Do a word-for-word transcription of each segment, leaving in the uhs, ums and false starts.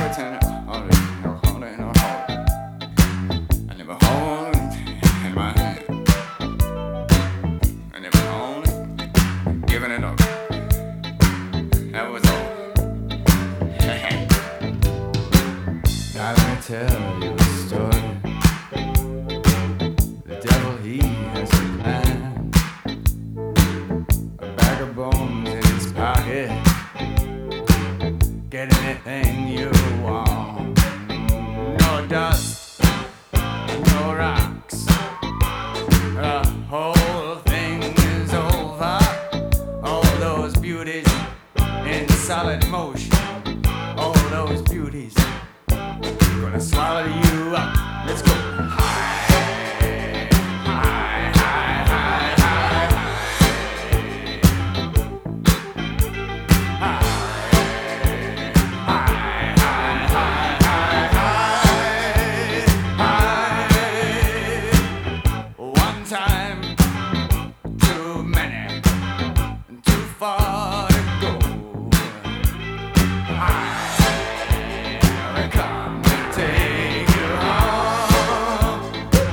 pretend hold it, no hold it, no hold it. I never hold it in my hand. I never hold it, giving it up. That was all. Now let me tell you a story. The devil, he has a plan. A bag of bones in his pocket. Get anything you want. No dust, no rocks. The whole thing is over. All those beauties in solid motion. All those beauties gonna swallow you up. Let's go. Far to go. I come to take you home.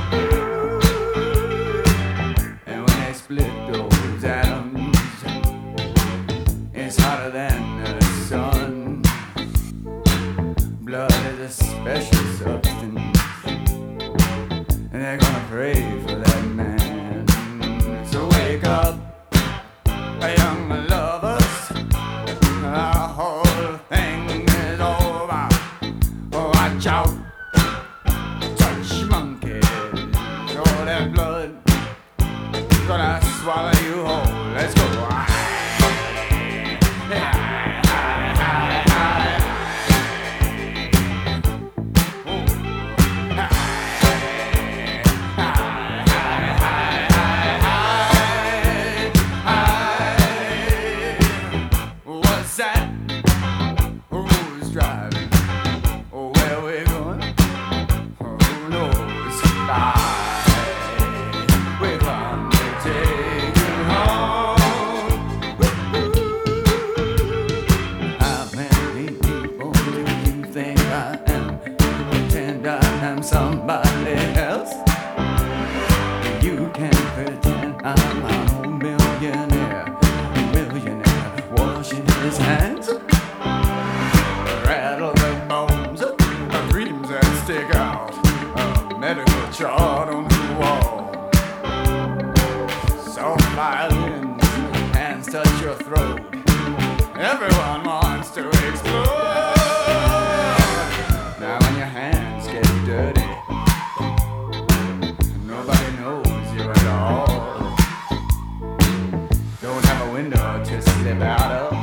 And when they split those atoms, it's hotter than the sun. Blood is a special substance, and they're gonna pray for that man. So wake up, young lovers, the whole thing is over. Watch out, touch monkeys, all that blood gonna swallow you whole. Let's go. Who's driving? Oh, where we going? Who knows? Bye. We're gonna take you home. How many people do you think I am? Pretend I am somebody else. You can pretend I'm a old millionaire, millionaire washing his hands. Rattle the bones, the dreams that stick out, a medical chart on the wall. Soft violins, hands touch your throat. Everyone wants to explode. Now when your hands get dirty, nobody knows you at all. Don't have a window to slip out of.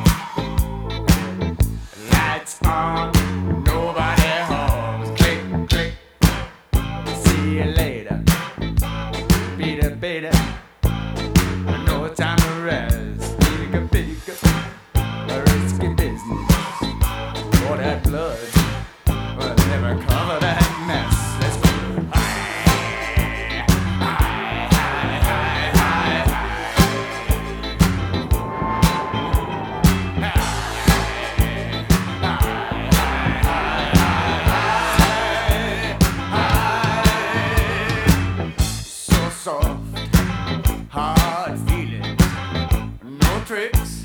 Lights on, nobody home. Click, click. See you later. Beat it, beat it. No time to rest. Bigger, bigger. A risky business. All that blood will never cover that mess. Let's go. Soft, hard feelings, no tricks.